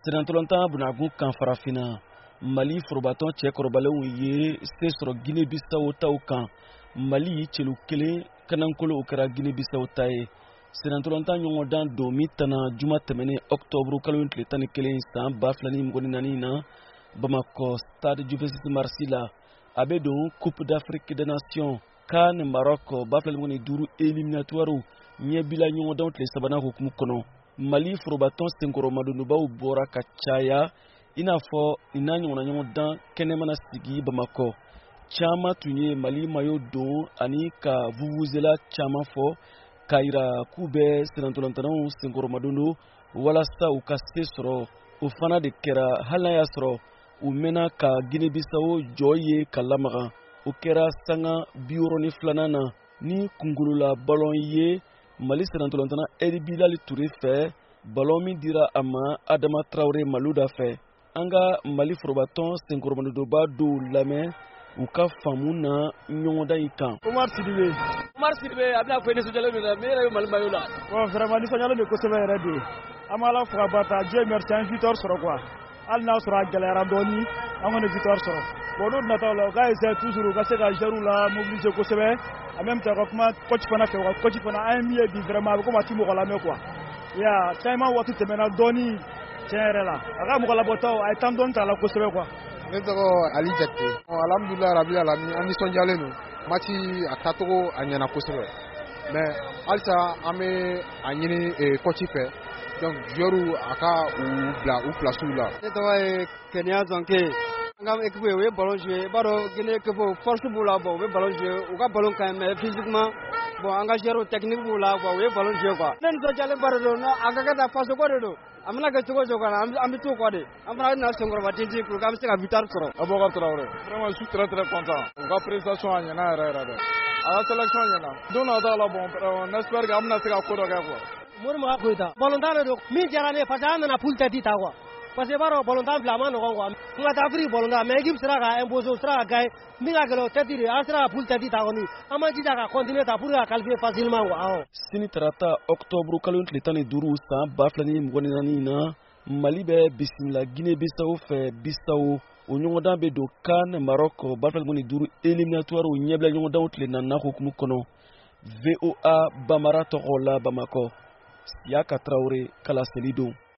Senatolanta bunagun kan farafina Mali forobaton cɛ kɔrɔbalenw ye se sɔrɔ Guinée Bissau taw kan. Mali celu kelen kanankolo kɛra Guinée Bissau ta ye. Senatolanta ɲɔgɔndan don min tana juma tɛmɛnen octobre kalo tile 11 san 2024 na Bamako Stade Juventus Marsi la a bɛ don Coupe d'Afrique des Nations CAN Maroc 2025 éliminatoire ɲɛbila ɲɔgɔndanw tile sabanan hukumu kɔnɔ. Mali forobaton senkɔrɔmadonbaw bɔra ka caya i n'a fɔ ina ɲɔgɔnna ɲɔgɔndan kɛnɛ mana sigi Bamako. Caman tun ye Mali mayo don ani ka vuvuzela caman fɔ k'a yira k'u bɛ senatolantanaw senkɔrɔmadondo walasa u ka se sɔrɔ. O fana de kɛra hali n'a y'a sɔrɔ u mɛnna ka Guinée Bissau jɔ ye ka lamaga. O kɛra sanga 62 na ni kungolola ballon ye Mali senatolantana Edi Bilali Touré fɛ ballon min dira a ma Adama Traoré Malouda fɛ. An ka Mali forobaton senkɔrɔmadondoba dɔw lamɛn u ka faamu na ɲɔgɔndan in kan. Omar Sidibe a bɛna fɔ nisɔndiyalen don dɛ, mais e yɛrɛ bɛ Mali maillot la. Bon vraiment nisɔndiyalen don kosɛbɛ yɛrɛ de. An bɛ Ala fo ka barika Dieu merci an ye victoire sɔrɔ quoi. Hali n'a sɔrɔ a gɛlɛyara dɔɔni an kɔni victoire sɔrɔ. Bon n'o nataw la u ka essayer toujours u ka se ka jeunes la mobiliser kosɛbɛ. En même temps ka kuma coach fana fɛ, coach fana an ye min ye bi vraiment a bɛ komi a ti mɔgɔ lamɛn quoi. Ya caman waati tɛmɛna dɔɔni tiɲɛ yɛrɛ la. A ka mɔgɔ labɔtaw a ye temps dɔɔni ta la kosɛbɛ quoi. Ne tɔgɔ Ali Jakite. Alhamdulilayi rabil alamin an nisɔndiyalen don. Match a tacogo a ɲɛna kosɛbɛ. Mais halisa an bɛ a ɲini coach fɛ. Donc joueurs a ka u bila u place la. Ne tɔgɔ ye Kenya Zonke. An ka équipe u ye ballon jouer. I b'a dɔn Guinée équipe force b'u la bon u bɛ ballon jouer. U ka ballon ka ɲi mais physiquement bon an ka joueurs technique b'u la quoi u ye ballon jouer quoi. Ne nisɔndiyalen ba de don a ka kɛ tan faso ko de don. A mana kɛ cogo o cogo an bɛ t'o kɔ de. An fana bɛna senkɔrɔba tintin pour que an bɛ se ka victoire sɔrɔ. Aboubacar Traoré. Vraiment je suis très content. U ka prestation a ɲɛna yɛrɛ yɛrɛ dɛ. A ka sélection ɲɛna. Don nataw la bon on espère que an bɛna se ka ko dɔ kɛ quoi. Morimaga Koyita ballontan de don min diyara ne ye parce que an nana poule tête ta quoi parce que i b'a dɔn ballontan fila a ma nɔgɔn quoi n ka taa Afrique ballontan mais équipe sera ka imposer u sera ka gagner min ka gɛlɛn o tête de an sera ka poule tête ta kɔni an b'an jija ka continuer ta pour que ka qualifier facilement quoi. Sini tarata octobre kalo tile 15 san 2024 na Mali bɛ bisimila Guinée Bissau fɛ Bissau. O ɲɔgɔndan bɛ don CAN Maroc 2025 éliminatoire ɲɛbila ɲɔgɔndanw tile 4 hukumu kɔnɔ. VOA Bamara tɔgɔ la Bamako. Siaka Traoré Kala Selidon.